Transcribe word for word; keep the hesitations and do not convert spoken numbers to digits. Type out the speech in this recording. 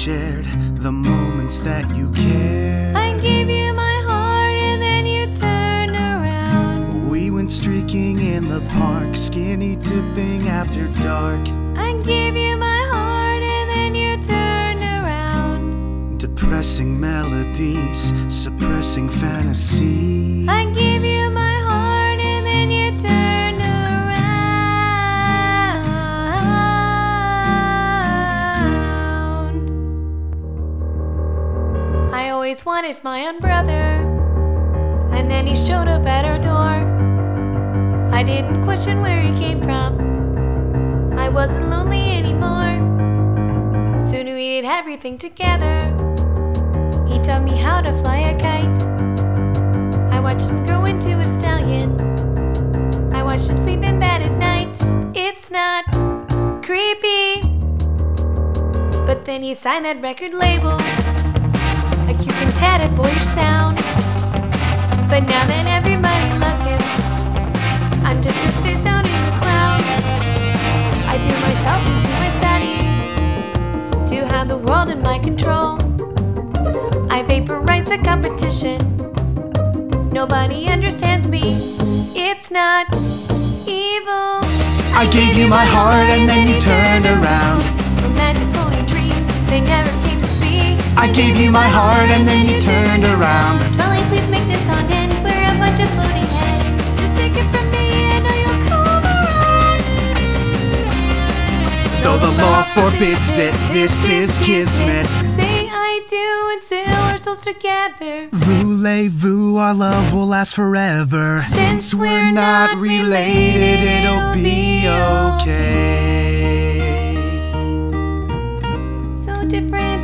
shared the moments that you cared. I gave you my heart and then you turned around. We went streaking in the park, skinny dipping after dark. I gave you my heart and then you turned around. Depressing melodies, suppressing fantasy. I gave you my heart and then you turned around. I always wanted my own brother, and then he showed up at our door. I didn't question where he came from. I wasn't lonely anymore. Soon we did everything together. He taught me how to fly a kite. I watched him grow into a stallion. I watched him sleep in bed at night. It's not creepy, but then he signed that record label, like you can tatted boyish sound. But now that everybody loves him, I'm just a fizz out in the crowd. I threw myself into my studies to have the world in my control. I vaporized the competition. Nobody understands me. It's not evil. I gave you my heart and then you turned around. Romantic pony dreams, they never came to be. I gave you my heart and then you turned around. Molly, please make this song end. We're a bunch of floating heads. Just take it from me, I know you'll come around. Though the law forbids it, this is kismet. Say I do and seal our souls together. Voulez-vous, our love will last forever. Since we're not related, it'll be okay. So different